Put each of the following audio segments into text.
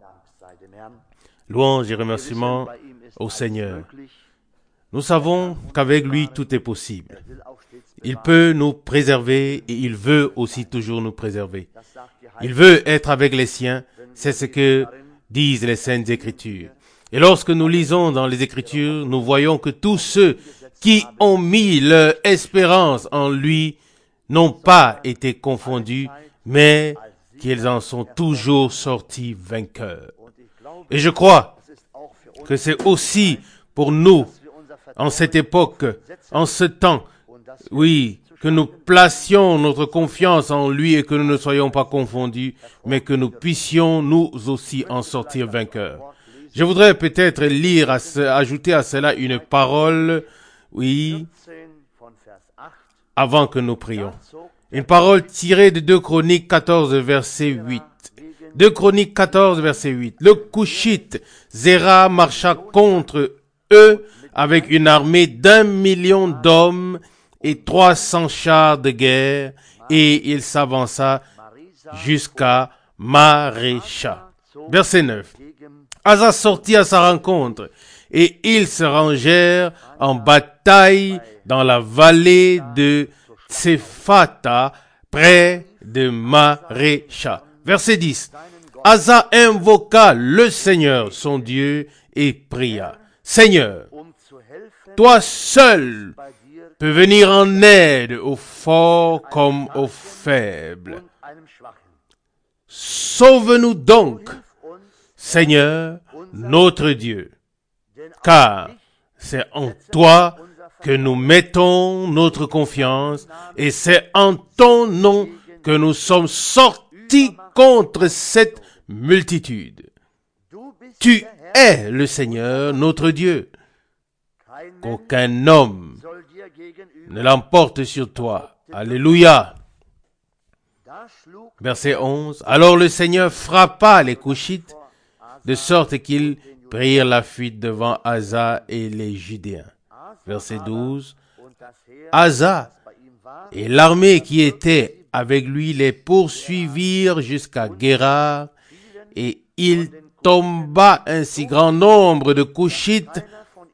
Louange et remerciements au Seigneur. Nous savons qu'avec lui, tout est possible. Il peut nous préserver et il veut aussi toujours nous préserver. Il veut être avec les siens, c'est ce que disent les Saintes Écritures. Et lorsque nous lisons dans les Écritures, nous voyons que tous ceux qui ont mis leur espérance en lui n'ont pas été confondus, mais qu'ils en sont toujours sortis vainqueurs. Et je crois que c'est aussi pour nous, en cette époque, en ce temps, oui, que nous placions notre confiance en lui et que nous ne soyons pas confondus, mais que nous puissions nous aussi en sortir vainqueurs. Je voudrais peut-être ajouter à cela une parole, oui, avant que nous prions. Une parole tirée de 2 Chroniques 14, verset 8. 2 Chroniques 14, verset 8. Le Cushite, Zéra, marcha contre eux avec une armée d'1 million d'hommes et 300 chars de guerre, et il s'avança jusqu'à Marécha. Verset 9. Asa sortit à sa rencontre, et ils se rangèrent en bataille dans la vallée de Tsephata, près de Marécha. Verset 10. Asa invoqua le Seigneur, son Dieu, et pria. Seigneur, toi seul peux venir en aide aux forts comme aux faibles. Sauve-nous donc, Seigneur, notre Dieu, car c'est en toi que nous mettons notre confiance et c'est en ton nom que nous sommes sortis contre cette multitude. Tu es le Seigneur, notre Dieu. Qu'aucun homme ne l'emporte sur toi. Alléluia. Verset 11. Alors le Seigneur frappa les Cushites, de sorte qu'ils prirent la fuite devant Asa et les Judéens. Verset 12. Asa et l'armée qui était avec lui les poursuivirent jusqu'à Guérar, et il tomba un si grand nombre de Cushites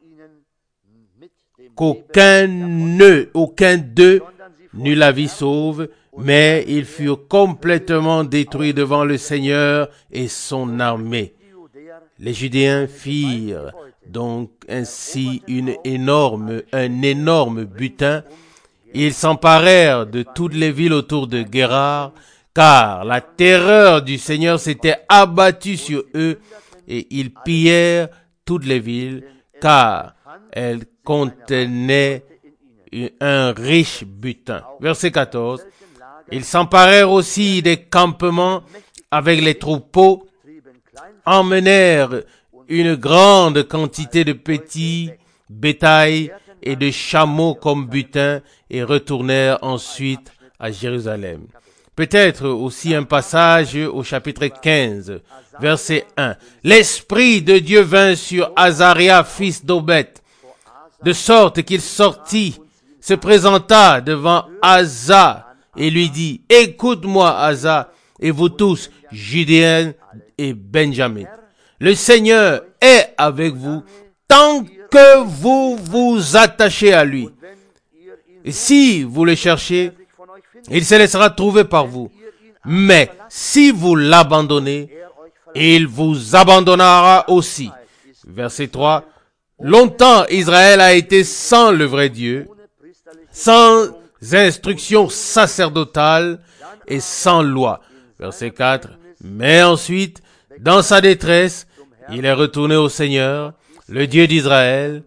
qu'aucun d'eux n'eut la vie sauve, mais ils furent complètement détruits devant le Seigneur et son armée. Les Judéens firent donc ainsi un énorme butin. Ils s'emparèrent de toutes les villes autour de Guérar, car la terreur du Seigneur s'était abattue sur eux, et ils pillèrent toutes les villes, car elles contenaient un riche butin. Verset 14. Ils s'emparèrent aussi des campements avec les troupeaux, emmenèrent une grande quantité de petits bétail et de chameaux comme butin et retournèrent ensuite à Jérusalem. Peut-être aussi un passage au chapitre 15, verset 1. L'Esprit de Dieu vint sur Azaria, fils d'Obed, de sorte qu'il sortit, se présenta devant Asa et lui dit, « Écoute-moi, Asa, et vous tous, Judéens et Benjamin. Le Seigneur est avec vous tant que vous vous attachez à lui. Et si vous le cherchez, il se laissera trouver par vous. Mais si vous l'abandonnez, il vous abandonnera aussi. » Verset 3. Longtemps Israël a été sans le vrai Dieu, sans instruction sacerdotale et sans loi. Verset 4. Mais ensuite, dans sa détresse, il est retourné au Seigneur, le Dieu d'Israël,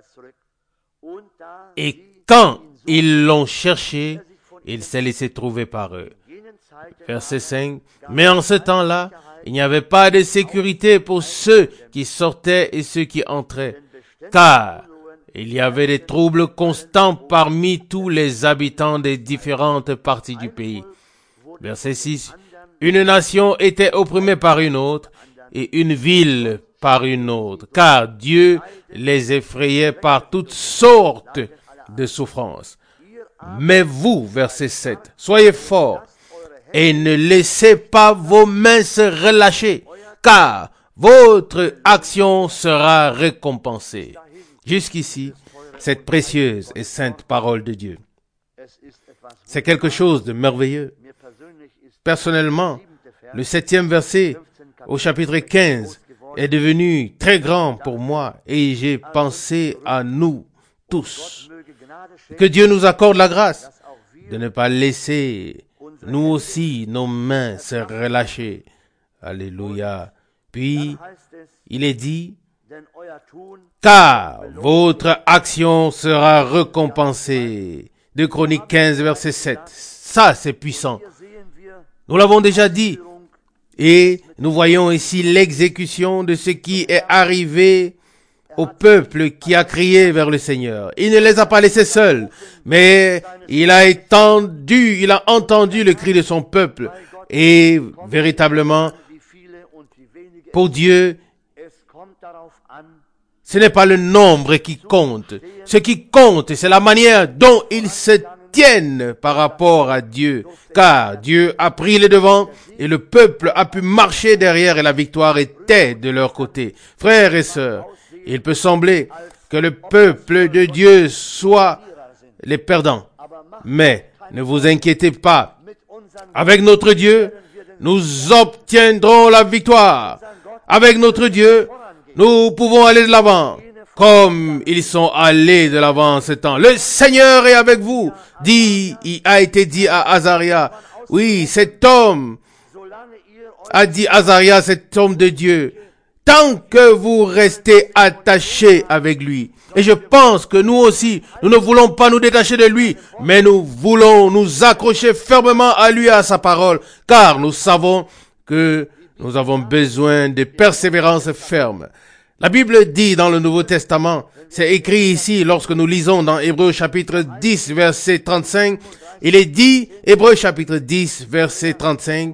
et quand ils l'ont cherché, il s'est laissé trouver par eux. Verset 5. Mais en ce temps-là, il n'y avait pas de sécurité pour ceux qui sortaient et ceux qui entraient, car il y avait des troubles constants parmi tous les habitants des différentes parties du pays. Verset 6. Une nation était opprimée par une autre, et une ville par une autre, car Dieu les effrayait par toutes sortes de souffrances. Mais vous, verset 7, soyez forts, et ne laissez pas vos mains se relâcher, car votre action sera récompensée. Jusqu'ici, cette précieuse et sainte parole de Dieu. C'est quelque chose de merveilleux. Personnellement, le 7e verset au chapitre 15 est devenu très grand pour moi et j'ai pensé à nous tous. Que Dieu nous accorde la grâce de ne pas laisser nous aussi nos mains se relâcher. Alléluia. Puis, il est dit, car votre action sera récompensée. 2 Chroniques 15, verset 7. Ça, c'est puissant. Nous l'avons déjà dit. Et nous voyons ici l'exécution de ce qui est arrivé au peuple qui a crié vers le Seigneur. Il ne les a pas laissés seuls, mais il a entendu le cri de son peuple. Et véritablement, pour Dieu, ce n'est pas le nombre qui compte. Ce qui compte, c'est la manière dont ils se tiennent par rapport à Dieu. Car Dieu a pris les devants et le peuple a pu marcher derrière et la victoire était de leur côté. Frères et sœurs, il peut sembler que le peuple de Dieu soit les perdants. Mais ne vous inquiétez pas. Avec notre Dieu, nous obtiendrons la victoire. Avec notre Dieu, nous pouvons aller de l'avant, comme ils sont allés de l'avant en ce temps. Le Seigneur est avec vous, il a été dit à Azaria. Oui, cet homme a dit Azaria, cet homme de Dieu, tant que vous restez attachés avec lui. Et je pense que nous aussi, nous ne voulons pas nous détacher de lui, mais nous voulons nous accrocher fermement à lui et à sa parole, car nous savons que nous avons besoin de persévérance ferme. La Bible dit dans le Nouveau Testament, c'est écrit ici lorsque nous lisons dans Hébreux chapitre 10 verset 35, il est dit, Hébreux chapitre 10 verset 35,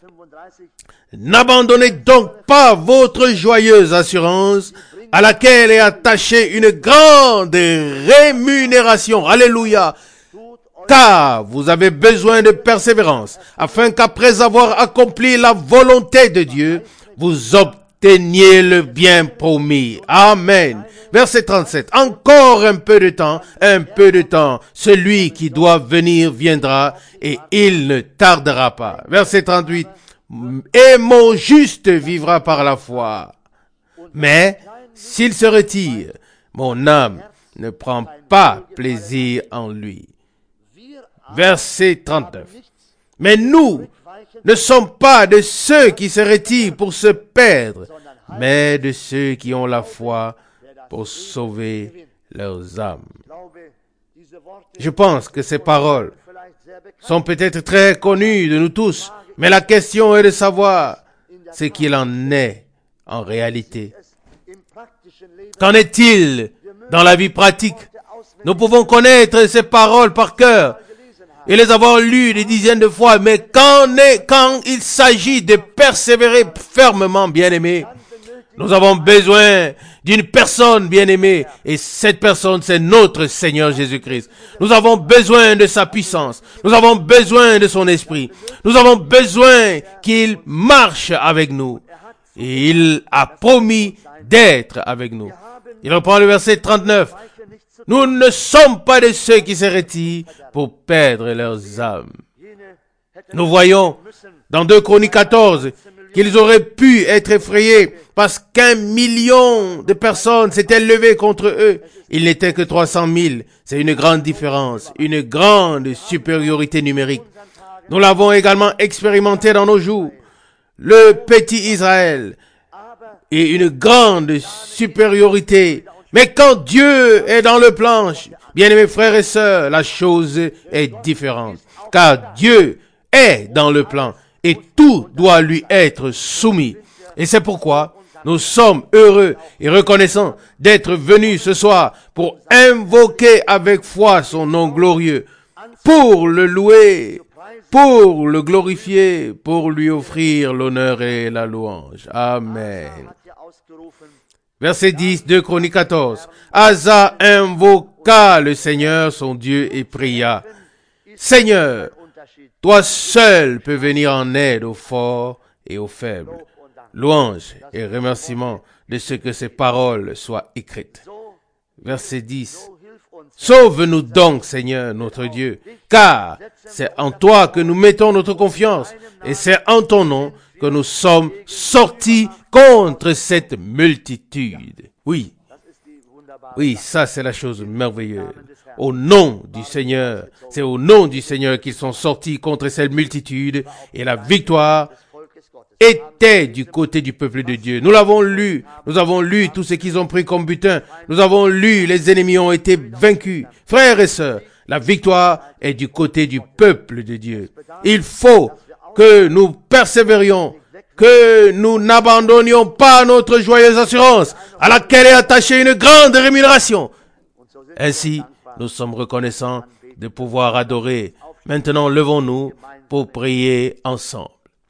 n'abandonnez donc pas votre joyeuse assurance à laquelle est attachée une grande rémunération. Alléluia. Car vous avez besoin de persévérance, afin qu'après avoir accompli la volonté de Dieu, vous obteniez le bien promis. Amen. Verset 37. Encore un peu de temps, celui qui doit venir viendra et il ne tardera pas. Verset 38. Et mon juste vivra par la foi. Mais s'il se retire, mon âme ne prend pas plaisir en lui. Verset 39. Mais nous ne sommes pas de ceux qui se retirent pour se perdre, mais de ceux qui ont la foi pour sauver leurs âmes. Je pense que ces paroles sont peut-être très connues de nous tous, mais la question est de savoir ce qu'il en est en réalité. Qu'en est-il dans la vie pratique? Nous pouvons connaître ces paroles par cœur et les avoir lues des dizaines de fois, mais quand il s'agit de persévérer fermement, bien-aimés, nous avons besoin d'une personne bien-aimée, et cette personne, c'est notre Seigneur Jésus-Christ. Nous avons besoin de sa puissance, nous avons besoin de son esprit, nous avons besoin qu'il marche avec nous, et il a promis d'être avec nous. Il reprend le verset 39. Nous ne sommes pas de ceux qui se retirent pour perdre leurs âmes. Nous voyons dans 2 Chroniques 14 qu'ils auraient pu être effrayés parce qu'1 million de personnes s'étaient levées contre eux. Il n'était que 300 000. C'est une grande différence, une grande supériorité numérique. Nous l'avons également expérimenté dans nos jours. Le petit Israël et une grande supériorité. Mais quand Dieu est dans le plan, bien-aimés frères et sœurs, la chose est différente. Car Dieu est dans le plan et tout doit lui être soumis. Et c'est pourquoi nous sommes heureux et reconnaissants d'être venus ce soir pour invoquer avec foi son nom glorieux, pour le louer, pour le glorifier, pour lui offrir l'honneur et la louange. Amen. Verset 10, 2 Chroniques 14. Asa invoqua le Seigneur son Dieu et pria. Seigneur, toi seul peux venir en aide aux forts et aux faibles. louange et remerciement de ce que ces paroles soient écrites. Verset 10. Sauve-nous donc, Seigneur, notre Dieu, car c'est en toi que nous mettons notre confiance et c'est en ton nom que nous sommes sortis contre cette multitude. Oui, ça c'est la chose merveilleuse. Au nom du Seigneur, c'est au nom du Seigneur qu'ils sont sortis contre cette multitude et la victoire était du côté du peuple de Dieu. Nous avons lu tout ce qu'ils ont pris comme butin. Nous avons lu, les ennemis ont été vaincus. Frères et sœurs, la victoire est du côté du peuple de Dieu. Il faut que nous persévérions, que nous n'abandonnions pas notre joyeuse assurance, à laquelle est attachée une grande rémunération. Ainsi, nous sommes reconnaissants de pouvoir adorer. Maintenant, levons-nous pour prier ensemble.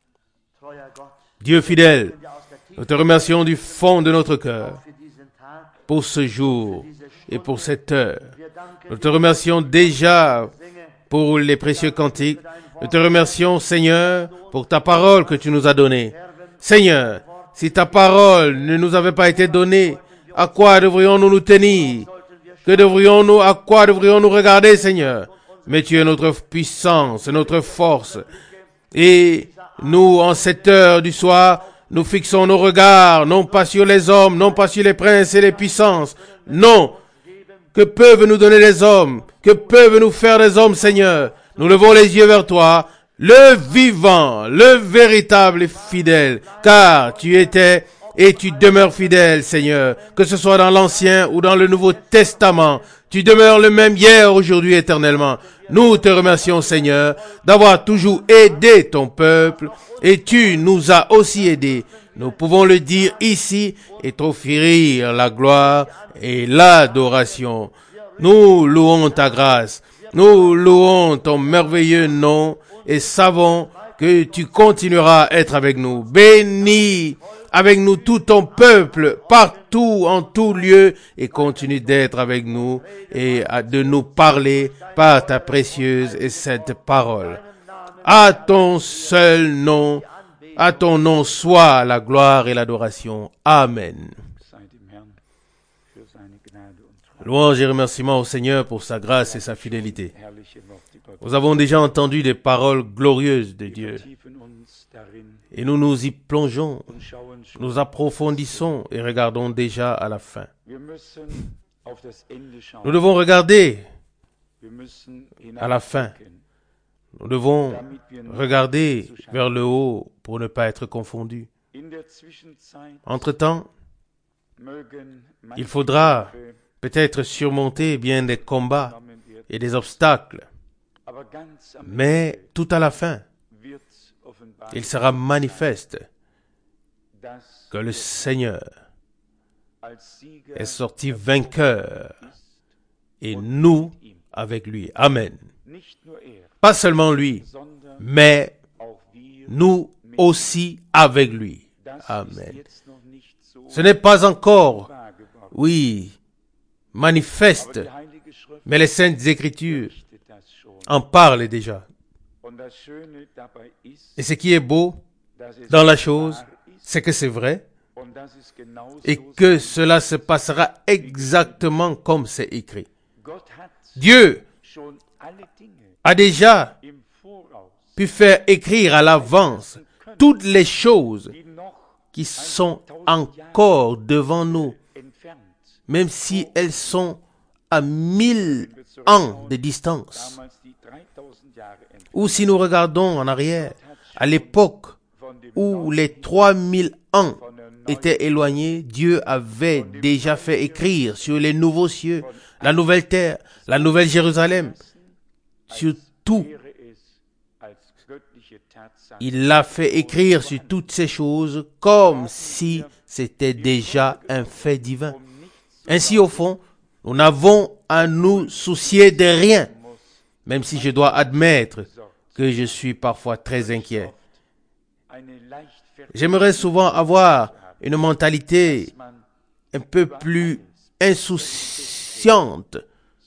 Dieu fidèle, nous te remercions du fond de notre cœur pour ce jour et pour cette heure. Nous te remercions déjà pour les précieux cantiques. Nous te remercions, Seigneur, pour ta parole que tu nous as donnée. Seigneur, si ta parole ne nous avait pas été donnée, à quoi devrions-nous nous tenir? À quoi devrions-nous regarder, Seigneur? Mais tu es notre puissance, notre force. Et nous, en cette heure du soir, nous fixons nos regards, non pas sur les hommes, non pas sur les princes et les puissances. Non. Que peuvent nous donner les hommes? Que peuvent nous faire les hommes, Seigneur? Nous levons les yeux vers toi, le vivant, le véritable et fidèle, car tu étais et tu demeures fidèle, Seigneur, que ce soit dans l'Ancien ou dans le Nouveau Testament. Tu demeures le même hier, aujourd'hui, éternellement. Nous te remercions, Seigneur, d'avoir toujours aidé ton peuple et tu nous as aussi aidés. Nous pouvons le dire ici et t'offrir la gloire et l'adoration. Nous louons ta grâce. Nous louons ton merveilleux nom et savons que tu continueras à être avec nous. Bénis avec nous tout ton peuple, partout, en tout lieu, et continue d'être avec nous et de nous parler par ta précieuse et sainte parole. À ton seul nom, à ton nom soit la gloire et l'adoration. Amen. Louange et remerciement au Seigneur pour sa grâce et sa fidélité. Nous avons déjà entendu des paroles glorieuses de Dieu. Et nous nous y plongeons, nous approfondissons et regardons déjà à la fin. Nous devons regarder à la fin. Nous devons regarder vers le haut pour ne pas être confondus. Entre-temps, il faudra peut-être surmonter bien des combats et des obstacles. Mais tout à la fin, il sera manifeste que le Seigneur est sorti vainqueur et nous avec lui. Amen. Pas seulement lui, mais nous aussi avec lui. Amen. Ce n'est pas encore, manifeste, mais les Saintes Écritures en parlent déjà. Et ce qui est beau dans la chose, c'est que c'est vrai et que cela se passera exactement comme c'est écrit. Dieu a déjà pu faire écrire à l'avance toutes les choses qui sont encore devant nous, même si elles sont à 1000 ans de distance. Ou si nous regardons en arrière, à l'époque où les 3000 ans étaient éloignés, Dieu avait déjà fait écrire sur les nouveaux cieux, la nouvelle terre, la nouvelle Jérusalem, sur tout. Il l'a fait écrire sur toutes ces choses comme si c'était déjà un fait divin. Ainsi, au fond, nous n'avons à nous soucier de rien, même si je dois admettre que je suis parfois très inquiet. J'aimerais souvent avoir une mentalité un peu plus insouciante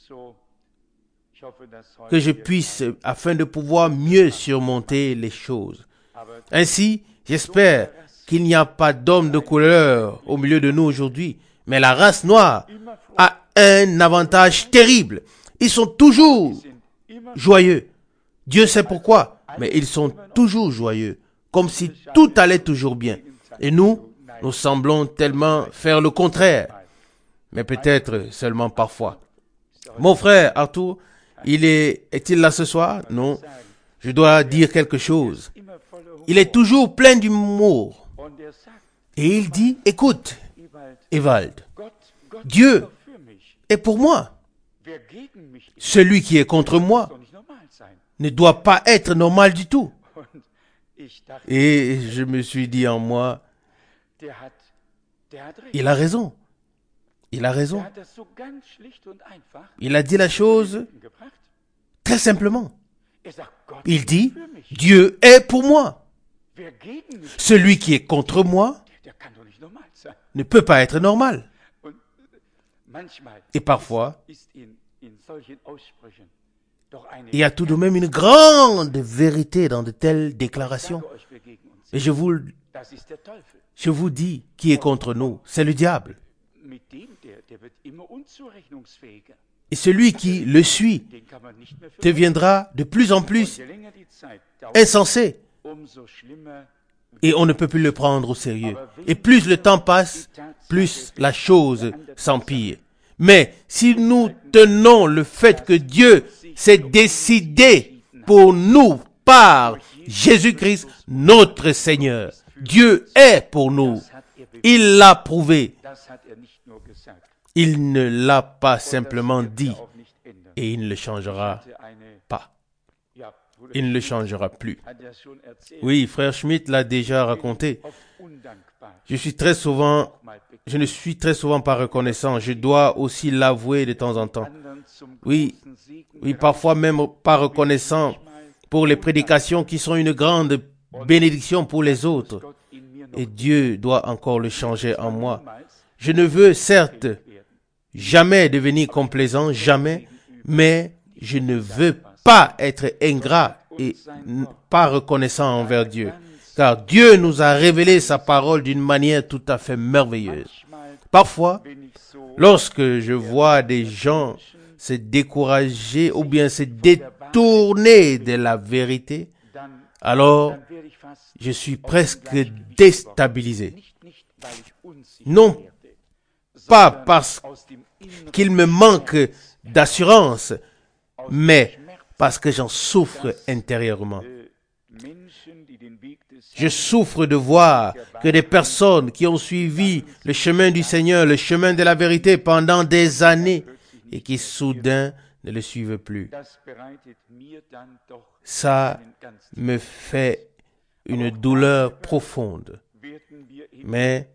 que je puisse, afin de pouvoir mieux surmonter les choses. Ainsi, j'espère qu'il n'y a pas d'homme de couleur au milieu de nous aujourd'hui, mais la race noire a un avantage terrible. Ils sont toujours joyeux. Dieu sait pourquoi, mais ils sont toujours joyeux, comme si tout allait toujours bien. Et nous semblons tellement faire le contraire, mais peut-être seulement parfois. Mon frère Arthur, est-il là ce soir? Non. Je dois dire quelque chose. Il est toujours plein d'humour. Et il dit, écoute, Ewald, Dieu est pour moi. Celui qui est contre moi ne doit pas être normal du tout. Et je me suis dit en moi, il a raison. Il a raison. Il a dit la chose très simplement. Il dit, Dieu est pour moi. Celui qui est contre moi ne peut pas être normal. Et parfois, il y a tout de même une grande vérité dans de telles déclarations. Et je vous dis, qui est contre nous, c'est le diable. Et celui qui le suit deviendra de plus en plus insensé. Et on ne peut plus le prendre au sérieux. Et plus le temps passe, plus la chose s'empire. Mais si nous tenons le fait que Dieu s'est décidé pour nous par Jésus-Christ, notre Seigneur, Dieu est pour nous. Il l'a prouvé. Il ne l'a pas simplement dit et il ne le changera pas. Il ne le changera plus. Oui, frère Schmitt l'a déjà raconté. Je ne suis très souvent pas reconnaissant. Je dois aussi l'avouer de temps en temps. Oui, parfois même pas reconnaissant pour les prédications qui sont une grande bénédiction pour les autres. Et Dieu doit encore le changer en moi. Je ne veux certes jamais devenir complaisant, jamais, mais je ne veux pas être ingrat et pas reconnaissant envers Dieu. Car Dieu nous a révélé sa parole d'une manière tout à fait merveilleuse. Parfois, lorsque je vois des gens se décourager ou bien se détourner de la vérité, alors je suis presque déstabilisé. Non pas parce qu'il me manque d'assurance, mais parce que j'en souffre intérieurement. Je souffre de voir que des personnes qui ont suivi le chemin du Seigneur, le chemin de la vérité pendant des années et qui soudain ne le suivent plus. Ça me fait une douleur profonde. Mais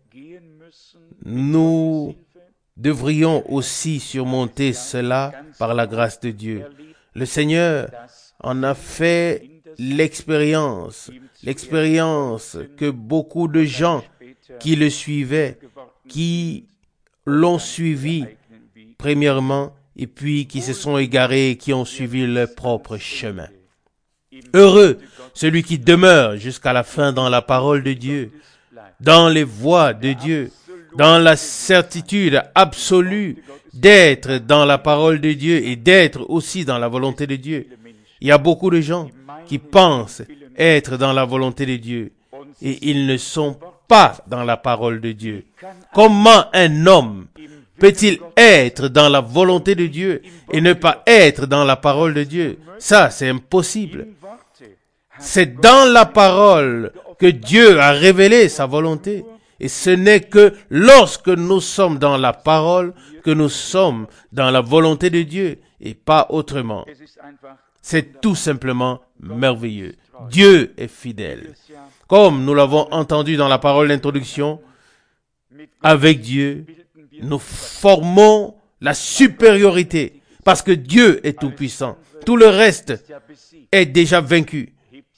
nous devrions aussi surmonter cela par la grâce de Dieu. Le Seigneur en a fait l'expérience que beaucoup de gens qui le suivaient, qui l'ont suivi premièrement, et puis qui se sont égarés et qui ont suivi leur propre chemin. Heureux celui qui demeure jusqu'à la fin dans la parole de Dieu, dans les voies de Dieu, dans la certitude absolue d'être dans la parole de Dieu et d'être aussi dans la volonté de Dieu. Il y a beaucoup de gens qui pensent être dans la volonté de Dieu et ils ne sont pas dans la parole de Dieu. Comment un homme peut-il être dans la volonté de Dieu et ne pas être dans la parole de Dieu? Ça, c'est impossible. C'est dans la parole que Dieu a révélé sa volonté. Et ce n'est que lorsque nous sommes dans la parole que nous sommes dans la volonté de Dieu et pas autrement. C'est tout simplement merveilleux. Dieu est fidèle. Comme nous l'avons entendu dans la parole d'introduction, avec Dieu, nous formons la supériorité parce que Dieu est tout-puissant. Tout le reste est déjà vaincu.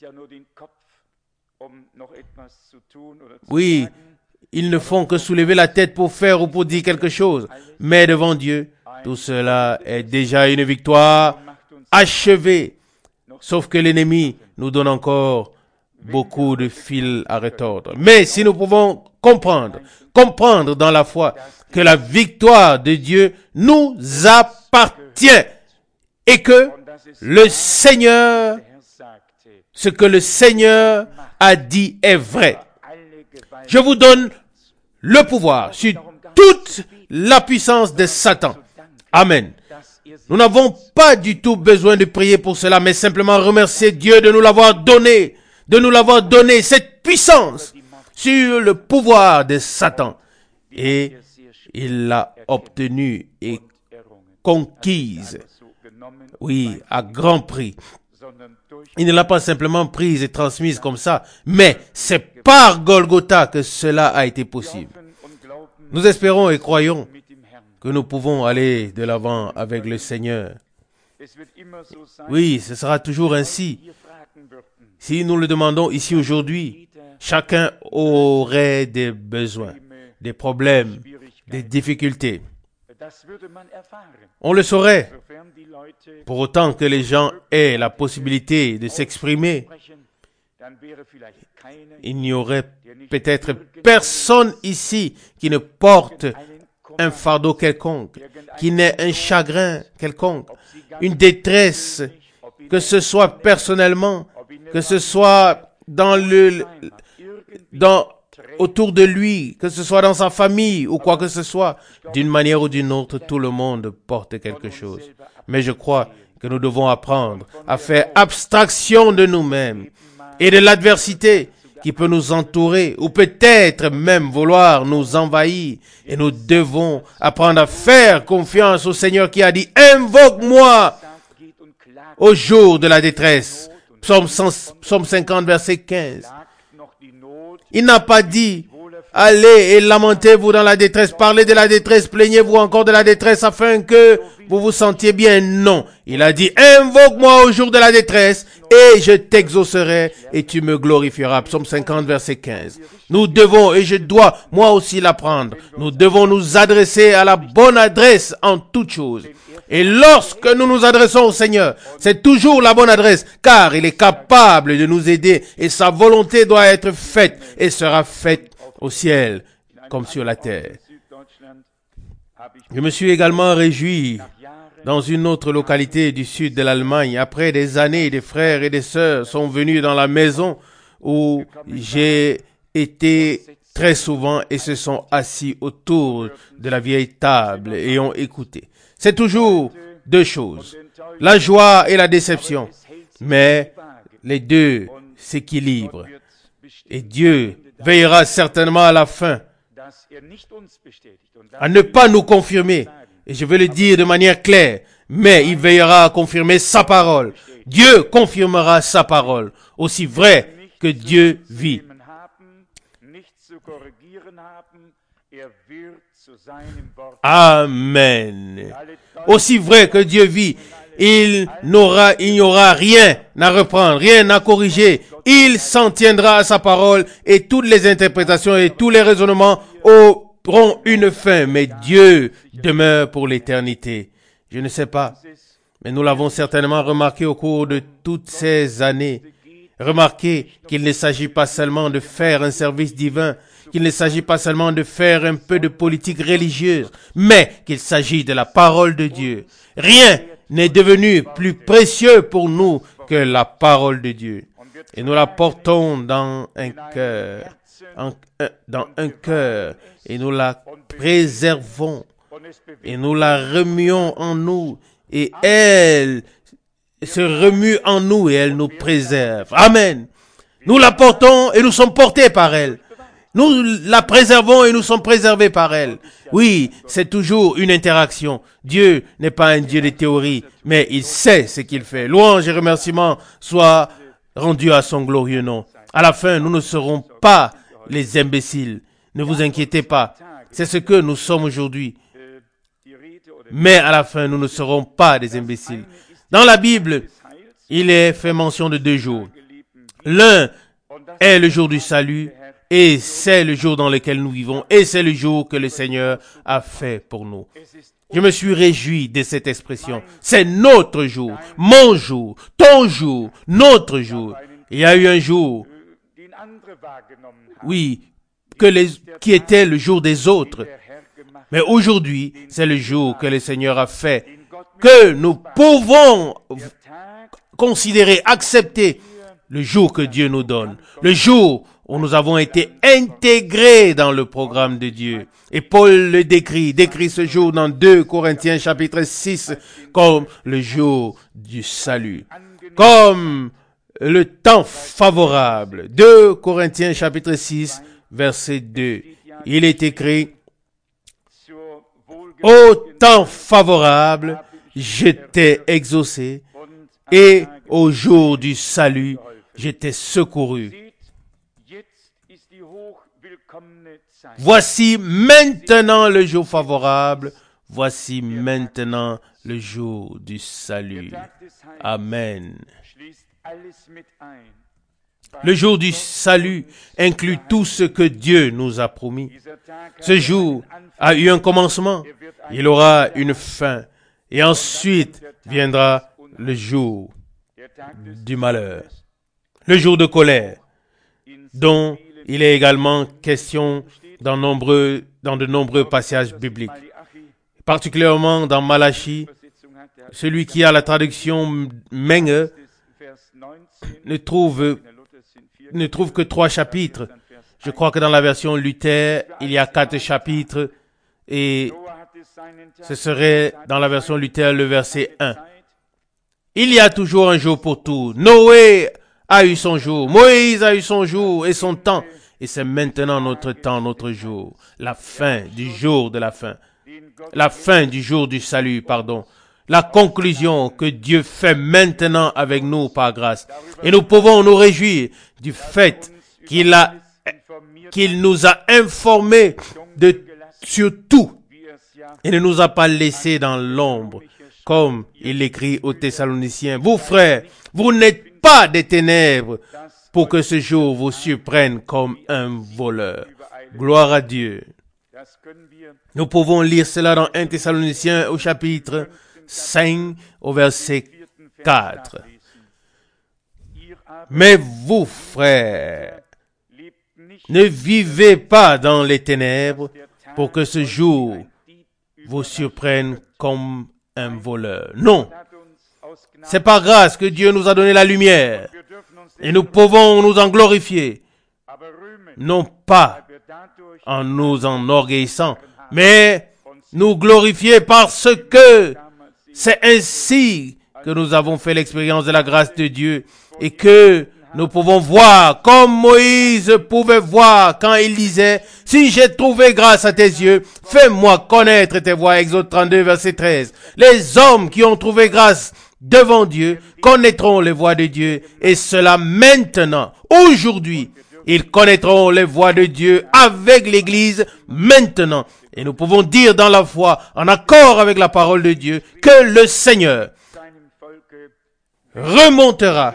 Oui, ils ne font que soulever la tête pour faire ou pour dire quelque chose. Mais devant Dieu, tout cela est déjà une victoire achevée. Sauf que l'ennemi nous donne encore beaucoup de fils à retordre. Mais si nous pouvons comprendre dans la foi que la victoire de Dieu nous appartient et que le Seigneur, ce que le Seigneur a dit est vrai. Je vous donne le pouvoir sur toute la puissance de Satan. Amen. Nous n'avons pas du tout besoin de prier pour cela, mais simplement remercier Dieu de nous l'avoir donné, cette puissance sur le pouvoir de Satan. Et il l'a obtenue et conquise. Oui, à grand prix. Il ne l'a pas simplement prise et transmise comme ça, mais c'est par Golgotha que cela a été possible. Nous espérons et croyons que nous pouvons aller de l'avant avec le Seigneur. Oui, ce sera toujours ainsi. Si nous le demandons ici aujourd'hui, chacun aurait des besoins, des problèmes, des difficultés. On le saurait. Pour autant que les gens aient la possibilité de s'exprimer, il n'y aurait peut-être personne ici qui ne porte un fardeau quelconque, qui n'ait un chagrin quelconque, une détresse, que ce soit personnellement, que ce soit autour de lui, que ce soit dans sa famille ou quoi que ce soit. D'une manière ou d'une autre, tout le monde porte quelque chose. Mais je crois que nous devons apprendre à faire abstraction de nous-mêmes et de l'adversité qui peut nous entourer ou peut-être même vouloir nous envahir. Et nous devons apprendre à faire confiance au Seigneur qui a dit « Invoque-moi au jour de la détresse ». Psaume 50, verset 15. Il n'a pas dit « Allez et lamentez-vous dans la détresse, parlez de la détresse, plaignez-vous encore de la détresse afin que vous vous sentiez bien. » Non, il a dit « Invoque-moi au jour de la détresse et je t'exaucerai et tu me glorifieras. » Psaume 50, verset 15. Nous devons, et je dois moi aussi l'apprendre, nous devons nous adresser à la bonne adresse en toutes choses. Et lorsque nous nous adressons au Seigneur, c'est toujours la bonne adresse, car il est capable de nous aider et sa volonté doit être faite et sera faite au ciel comme sur la terre. Je me suis également réjoui dans une autre localité du sud de l'Allemagne. Après des années, des frères et des sœurs sont venus dans la maison où j'ai été très souvent et se sont assis autour de la vieille table et ont écouté. C'est toujours deux choses, la joie et la déception, mais les deux s'équilibrent. Et Dieu veillera certainement à la fin à ne pas nous confirmer, et je veux le dire de manière claire, mais il veillera à confirmer sa parole. Dieu confirmera sa parole, aussi vrai que Dieu vit. Amen. Aussi vrai que Dieu vit, il n'y aura rien à reprendre, rien à corriger. Il s'en tiendra à sa parole et toutes les interprétations et tous les raisonnements auront une fin. Mais Dieu demeure pour l'éternité. Je ne sais pas, mais nous l'avons certainement remarqué au cours de toutes ces années. Remarquez qu'il ne s'agit pas seulement de faire un service divin, qu'il ne s'agit pas seulement de faire un peu de politique religieuse, mais qu'il s'agit de la parole de Dieu. Rien n'est devenu plus précieux pour nous que la parole de Dieu. Et nous la portons dans un cœur, et nous la préservons, et nous la remuons en nous, et elle se remue en nous et elle nous préserve. Amen. Nous la portons et nous sommes portés par elle. Nous la préservons et nous sommes préservés par elle. Oui, c'est toujours une interaction. Dieu n'est pas un Dieu de théorie, mais il sait ce qu'il fait. Louange et remerciements soient rendus à son glorieux nom. À la fin, nous ne serons pas les imbéciles. Ne vous inquiétez pas. C'est ce que nous sommes aujourd'hui. Mais à la fin, nous ne serons pas des imbéciles. Dans la Bible, il est fait mention de 2 jours. L'un est le jour du salut et c'est le jour dans lequel nous vivons et c'est le jour que le Seigneur a fait pour nous. Je me suis réjoui de cette expression. C'est notre jour, mon jour, ton jour, notre jour. Il y a eu un jour oui, qui était le jour des autres. Mais aujourd'hui, c'est le jour que le Seigneur a fait, que nous pouvons considérer, accepter le jour que Dieu nous donne, le jour où nous avons été intégrés dans le programme de Dieu. Et Paul le décrit ce jour dans 2 Corinthiens chapitre 6 comme le jour du salut, comme le temps favorable. 2 Corinthiens chapitre 6 verset 2. Il est écrit: au temps favorable, j'étais exaucé, et au jour du salut, j'étais secouru. Voici maintenant le jour favorable, voici maintenant le jour du salut. Amen. Le jour du salut inclut tout ce que Dieu nous a promis. Ce jour a eu un commencement, il aura une fin, et ensuite viendra le jour du malheur, le jour de colère, dont il est également question dans de nombreux passages bibliques, particulièrement dans Malachie. Celui qui a la traduction Menge ne trouve que 3 chapitres. Je crois que dans la version Luther, il y a 4 chapitres, et ce serait dans la version Luther le verset 1. Il y a toujours un jour pour tout. Noé a eu son jour, Moïse a eu son jour et son temps, et c'est maintenant notre temps, notre jour, la fin du jour de la fin, la fin du jour du salut, la conclusion que Dieu fait maintenant avec nous par grâce. Et nous pouvons nous réjouir du fait qu'il nous a informés sur tout et ne nous a pas laissés dans l'ombre, comme il écrit aux Thessaloniciens. Vous frères, vous n'êtes pas des ténèbres pour que ce jour vous surprenne comme un voleur. Gloire à Dieu. Nous pouvons lire cela dans 1 Thessaloniciens au chapitre 5 au verset 4. Mais vous, frères, ne vivez pas dans les ténèbres pour que ce jour vous surprenne comme un voleur. Non. C'est par grâce que Dieu nous a donné la lumière et nous pouvons nous en glorifier. Non pas en nous enorgueillissant, mais nous glorifier parce que c'est ainsi que nous avons fait l'expérience de la grâce de Dieu et que nous pouvons voir comme Moïse pouvait voir quand il disait: si j'ai trouvé grâce à tes yeux, fais-moi connaître tes voies. Exode 32 verset 13. Les hommes qui ont trouvé grâce devant Dieu connaîtront les voies de Dieu, et cela maintenant, aujourd'hui. Ils connaîtront les voies de Dieu avec l'Église maintenant. Et nous pouvons dire dans la foi, en accord avec la parole de Dieu, que le Seigneur remontera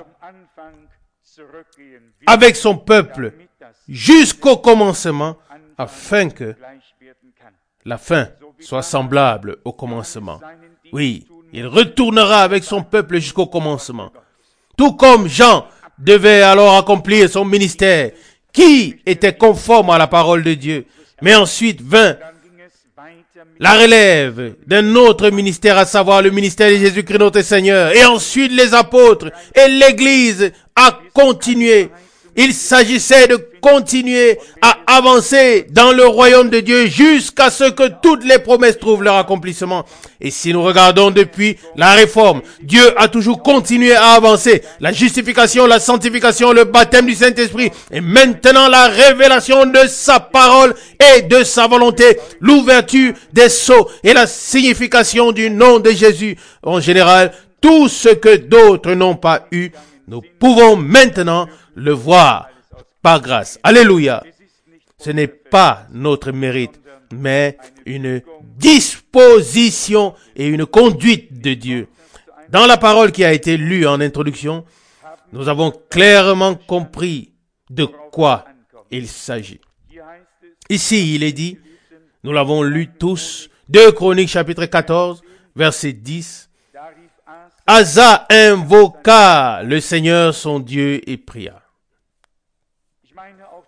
avec son peuple jusqu'au commencement, afin que la fin soit semblable au commencement. Oui, il retournera avec son peuple jusqu'au commencement. Tout comme Jean devait alors accomplir son ministère, qui était conforme à la parole de Dieu. Mais ensuite vint la relève d'un autre ministère, à savoir le ministère de Jésus-Christ notre Seigneur. Et ensuite les apôtres et l'Église a continué. Il s'agissait de continuer à avancer dans le royaume de Dieu jusqu'à ce que toutes les promesses trouvent leur accomplissement. Et si nous regardons depuis la réforme, Dieu a toujours continué à avancer. La justification, la sanctification, le baptême du Saint-Esprit et maintenant la révélation de sa parole et de sa volonté, l'ouverture des sceaux et la signification du nom de Jésus. En général, tout ce que d'autres n'ont pas eu, nous pouvons maintenant le voir par grâce. Alléluia. Ce n'est pas notre mérite, mais une disposition et une conduite de Dieu. Dans la parole qui a été lue en introduction, nous avons clairement compris de quoi il s'agit. Ici, il est dit, nous l'avons lu tous, 2 Chroniques chapitre 14, verset 10. Asa invoqua le Seigneur son Dieu et pria.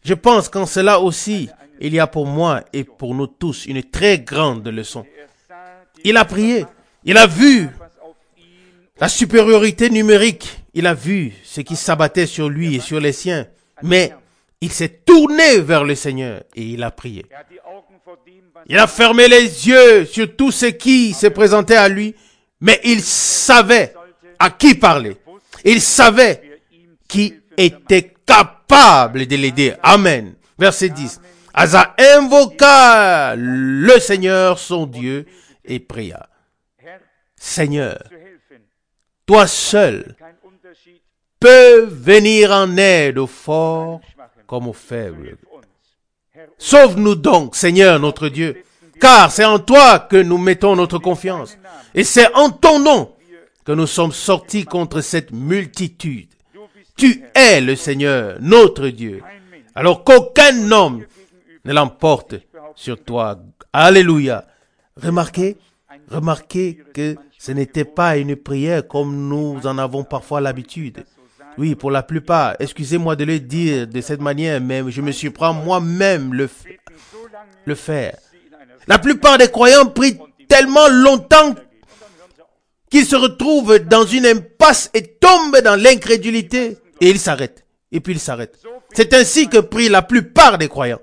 Je pense qu'en cela aussi, il y a pour moi et pour nous tous une très grande leçon. Il a prié, il a vu la supériorité numérique, il a vu ce qui s'abattait sur lui et sur les siens, mais il s'est tourné vers le Seigneur et il a prié. Il a fermé les yeux sur tout ce qui se présentait à lui, mais il savait à qui parler. Il savait qui était capable de l'aider. Amen. Verset 10. Asa invoqua le Seigneur son Dieu et pria. Seigneur, toi seul peux venir en aide aux forts comme aux faibles. Sauve-nous donc, Seigneur notre Dieu, car c'est en toi que nous mettons notre confiance. Et c'est en ton nom que nous sommes sortis contre cette multitude. Tu es le Seigneur, notre Dieu. Alors qu'aucun homme ne l'emporte sur toi. Alléluia. Remarquez que ce n'était pas une prière comme nous en avons parfois l'habitude. Oui, pour la plupart, excusez-moi de le dire de cette manière, mais je me surprends moi-même le faire. La plupart des croyants prient tellement longtemps qu'ils se retrouvent dans une impasse et tombent dans l'incrédulité. Et ils s'arrêtent. Et puis ils s'arrêtent. C'est ainsi que prient la plupart des croyants.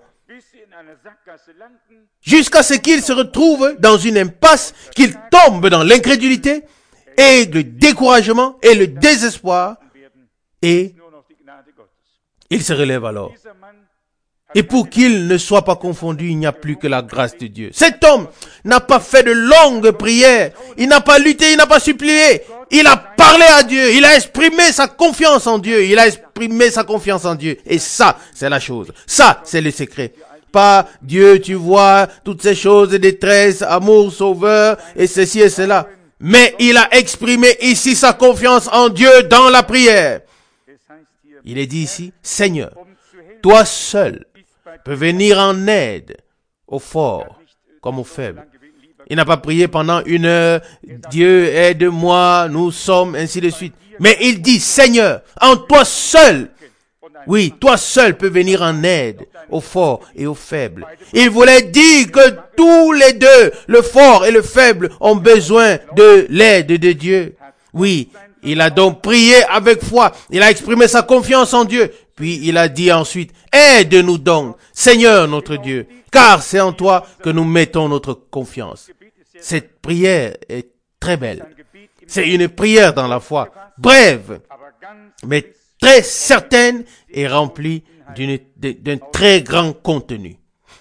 Jusqu'à ce qu'ils se retrouvent dans une impasse, qu'ils tombent dans l'incrédulité et le découragement et le désespoir. Et il se relève alors. Et pour qu'il ne soit pas confondu, il n'y a plus que la grâce de Dieu. Cet homme n'a pas fait de longues prières. Il n'a pas lutté, il n'a pas supplié. Il a parlé à Dieu. Il a exprimé sa confiance en Dieu. Il a exprimé sa confiance en Dieu. Et ça, c'est la chose. Ça, c'est le secret. Pas Dieu, tu vois, toutes ces choses de détresse, amour, sauveur, et ceci et cela. Mais il a exprimé ici sa confiance en Dieu dans la prière. Il est dit ici, Seigneur, toi seul peux venir en aide aux forts comme aux faibles. Il n'a pas prié pendant 1 heure, Dieu aide-moi, nous sommes, ainsi de suite. Mais il dit, Seigneur, en toi seul, oui, toi seul peux venir en aide aux forts et aux faibles. Il voulait dire que tous les deux, le fort et le faible, ont besoin de l'aide de Dieu. Oui, il a donc prié avec foi. Il a exprimé sa confiance en Dieu. Puis il a dit ensuite, aide-nous donc, Seigneur notre Dieu, car c'est en toi que nous mettons notre confiance. Cette prière est très belle. C'est une prière dans la foi, brève, mais très certaine et remplie d'un très grand contenu.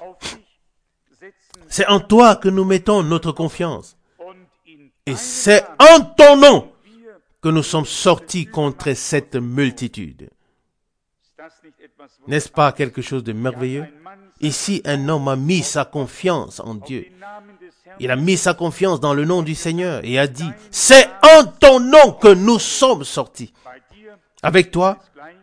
C'est en toi que nous mettons notre confiance. Et c'est en ton nom que nous sommes sortis contre cette multitude. N'est-ce pas quelque chose de merveilleux? Ici, un homme a mis sa confiance en Dieu. Il a mis sa confiance dans le nom du Seigneur et a dit, c'est en ton nom que nous sommes sortis. Avec toi,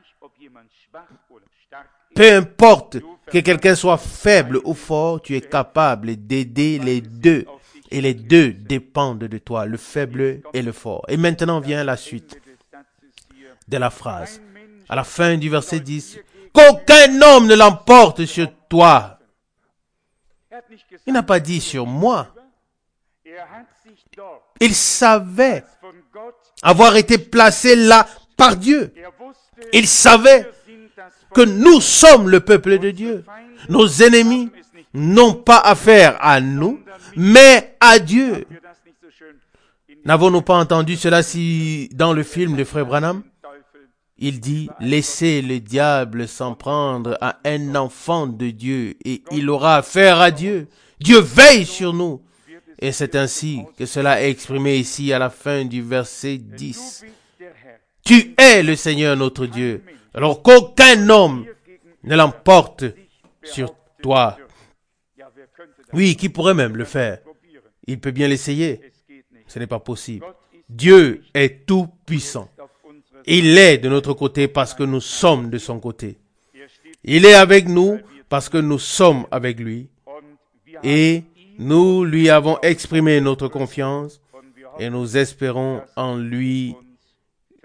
peu importe que quelqu'un soit faible ou fort, tu es capable d'aider les deux. Et les deux dépendent de toi, le faible et le fort. Et maintenant vient la suite de la phrase. À la fin du verset 10, qu'aucun homme ne l'emporte sur toi. Il n'a pas dit sur moi. Il savait avoir été placé là par Dieu. Il savait que nous sommes le peuple de Dieu. Nos ennemis n'ont pas affaire à nous, mais à Dieu. N'avons-nous pas entendu cela si dans le film de Frère Branham? Il dit, laissez le diable s'en prendre à un enfant de Dieu et il aura affaire à Dieu. Dieu veille sur nous. Et c'est ainsi que cela est exprimé ici à la fin du verset 10. Tu es le Seigneur notre Dieu. Alors qu'aucun homme ne l'emporte sur toi. Oui, qui pourrait même le faire? Il peut bien l'essayer. Ce n'est pas possible. Dieu est tout puissant. Il est de notre côté parce que nous sommes de son côté. Il est avec nous parce que nous sommes avec lui. Et nous lui avons exprimé notre confiance et nous espérons en lui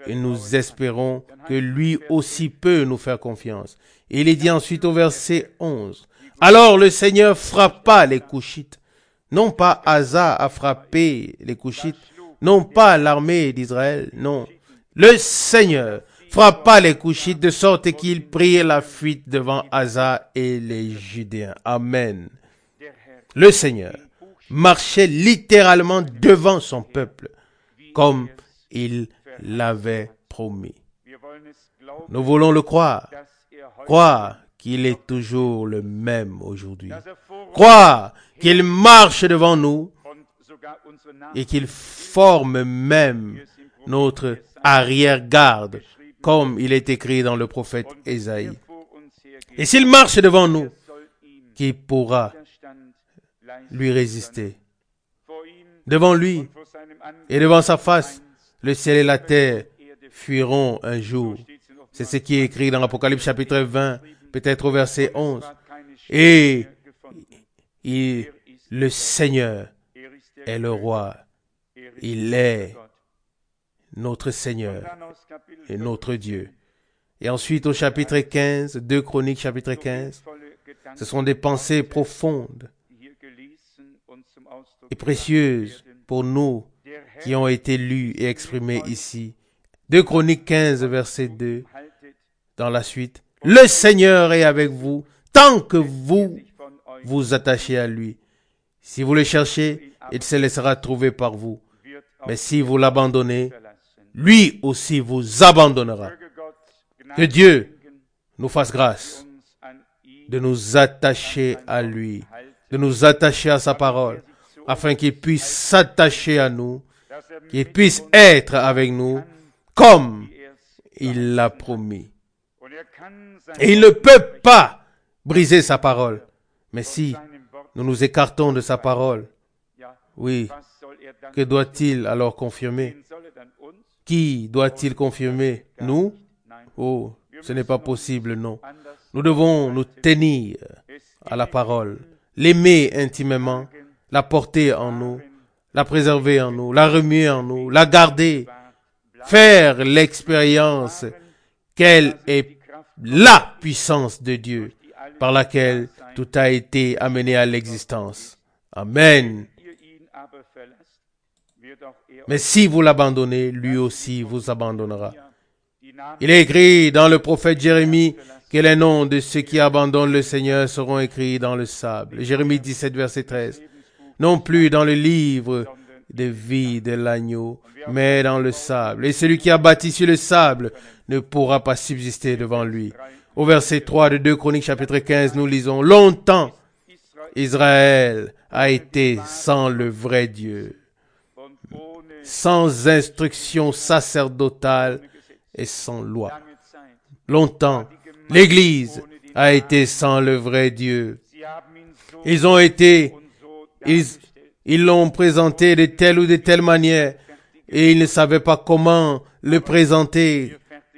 et nous espérons que lui aussi peut nous faire confiance. Et il est dit ensuite au verset 11, « Alors le Seigneur frappa les Couchites. » Non pas Asa a frappé les Couchites, non pas l'armée d'Israël, non. Le Seigneur frappa les Couchites de sorte qu'ils prirent la fuite devant Asa et les Judéens. Amen. Le Seigneur marchait littéralement devant son peuple, comme il l'avait promis. Nous voulons le croire qu'il est toujours le même aujourd'hui. Croire qu'il marche devant nous et qu'il forme même notre arrière-garde, comme il est écrit dans le prophète Ésaïe. Et s'il marche devant nous, qui pourra lui résister? Devant lui et devant sa face, le ciel et la terre fuiront un jour. C'est ce qui est écrit dans l'Apocalypse chapitre 20, peut-être au verset 11. Et le Seigneur est le roi. Il est notre Seigneur et notre Dieu. Et ensuite au chapitre 15, 2 Chroniques chapitre 15, ce sont des pensées profondes et précieuses pour nous qui ont été lues et exprimées ici. 2 Chroniques 15, verset 2, dans la suite. Le Seigneur est avec vous tant que vous vous attachez à lui. Si vous le cherchez, il se laissera trouver par vous. Mais si vous l'abandonnez, lui aussi vous abandonnera. Que Dieu nous fasse grâce de nous attacher à lui, de nous attacher à sa parole, afin qu'il puisse s'attacher à nous, qu'il puisse être avec nous, comme il l'a promis. Et il ne peut pas briser sa parole. Mais si nous nous écartons de sa parole, oui, que doit-il alors confirmer? Qui doit-il confirmer? Nous? Oh, ce n'est pas possible, non. Nous devons nous tenir à la parole, l'aimer intimement, la porter en nous, la préserver en nous, la remuer en nous, la garder, faire l'expérience qu'elle est la puissance de Dieu par laquelle tout a été amené à l'existence. Amen. Mais si vous l'abandonnez, lui aussi vous abandonnera. Il est écrit dans le prophète Jérémie que les noms de ceux qui abandonnent le Seigneur seront écrits dans le sable. Jérémie 17, verset 13. Non plus dans le livre de vie de l'agneau, mais dans le sable. Et celui qui a bâti sur le sable ne pourra pas subsister devant lui. Au verset 3 de 2 Chroniques chapitre 15, nous lisons, « Longtemps, Israël a été sans le vrai Dieu, sans instruction sacerdotale et sans loi. » Longtemps, l'Église a été sans le vrai Dieu. Ils l'ont présenté de telle ou de telle manière et ils ne savaient pas comment le présenter.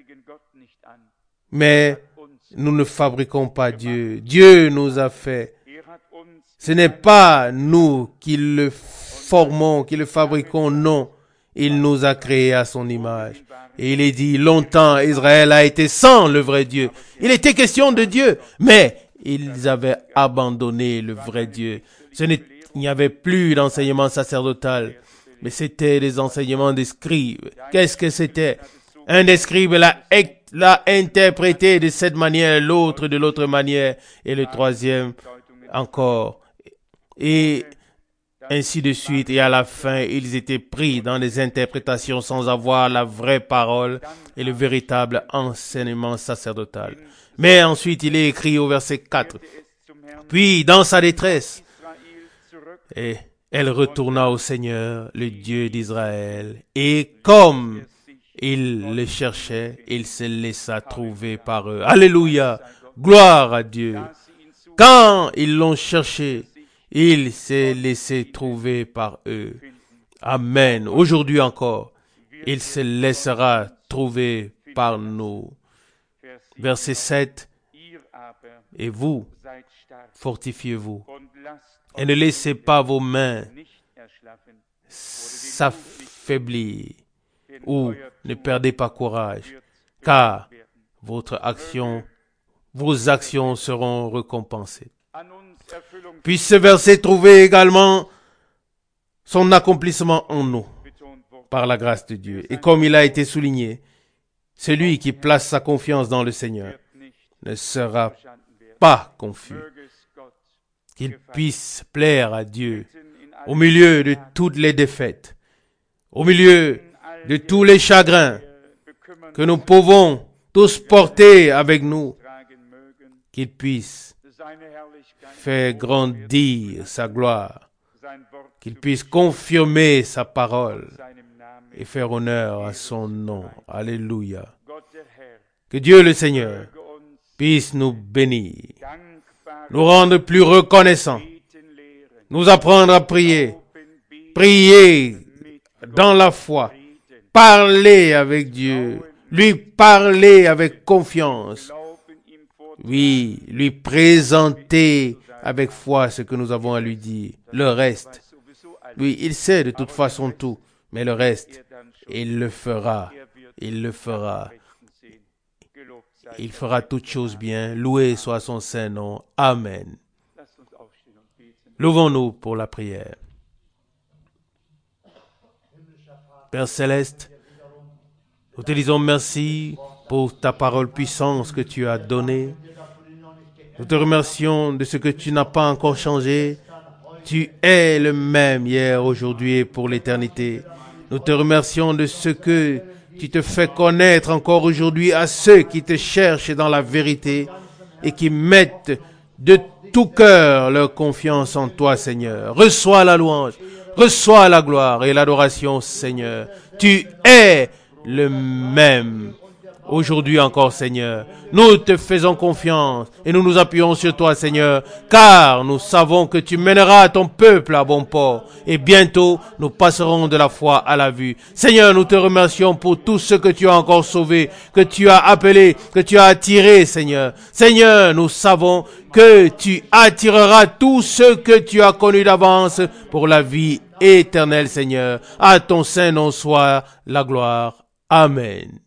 Mais nous ne fabriquons pas Dieu. Dieu nous a fait. Ce n'est pas nous qui le formons, qui le fabriquons, non. Il nous a créés à son image. Et il est dit, longtemps Israël a été sans le vrai Dieu. Il était question de Dieu, mais ils avaient abandonné le vrai Dieu. Il n'y avait plus d'enseignement sacerdotal, mais c'était des enseignements des scribes. Qu'est-ce que c'était? Un des scribes l'a interprété de cette manière, l'autre de l'autre manière, et le troisième encore. Et ainsi de suite. Et à la fin, ils étaient pris dans des interprétations sans avoir la vraie parole et le véritable enseignement sacerdotal. Mais ensuite, il est écrit au verset 4. Puis, dans sa détresse, et elle retourna au Seigneur, le Dieu d'Israël, et comme il le cherchait, il se laissa trouver par eux. Alléluia! Gloire à Dieu! Quand ils l'ont cherché, il s'est laissé trouver par eux. Amen. Aujourd'hui encore, il se laissera trouver par nous. Verset 7. Et vous, fortifiez-vous, et ne laissez pas vos mains s'affaiblir. ou ne perdez pas courage, car vos actions seront récompensées. Puisse ce verset trouver également son accomplissement en nous, par la grâce de Dieu. Et comme il a été souligné, celui qui place sa confiance dans le Seigneur ne sera pas confus. Qu'il puisse plaire à Dieu au milieu de toutes les défaites, au milieu de tous les chagrins que nous pouvons tous porter avec nous, qu'il puisse faire grandir sa gloire, qu'il puisse confirmer sa parole et faire honneur à son nom. Alléluia. Que Dieu le Seigneur puisse nous bénir, nous rendre plus reconnaissants, nous apprendre à prier, prier dans la foi, parler avec Dieu, lui parler avec confiance, oui, lui présenter avec foi ce que nous avons à lui dire. Le reste, oui, il sait de toute façon tout, mais le reste, il le fera, il le fera. Il fera toutes choses bien. Loué soit son saint nom. Amen. Levons-nous pour la prière. Père Céleste, nous te disons merci pour ta parole puissante que tu as donnée. Nous te remercions de ce que tu n'as pas encore changé. Tu es le même hier, aujourd'hui et pour l'éternité. Nous te remercions de ce que tu te fais connaître encore aujourd'hui à ceux qui te cherchent dans la vérité et qui mettent de tout cœur leur confiance en toi, Seigneur. Reçois la louange, reçois la gloire et l'adoration, Seigneur. Tu es le même. Aujourd'hui encore, Seigneur, nous te faisons confiance et nous nous appuyons sur toi, Seigneur, car nous savons que tu mèneras ton peuple à bon port et bientôt nous passerons de la foi à la vue. Seigneur, nous te remercions pour tout ce que tu as encore sauvé, que tu as appelé, que tu as attiré, Seigneur. Seigneur, nous savons que tu attireras tous ceux que tu as connus d'avance pour la vie éternelle, Seigneur. À ton saint nom soit la gloire. Amen.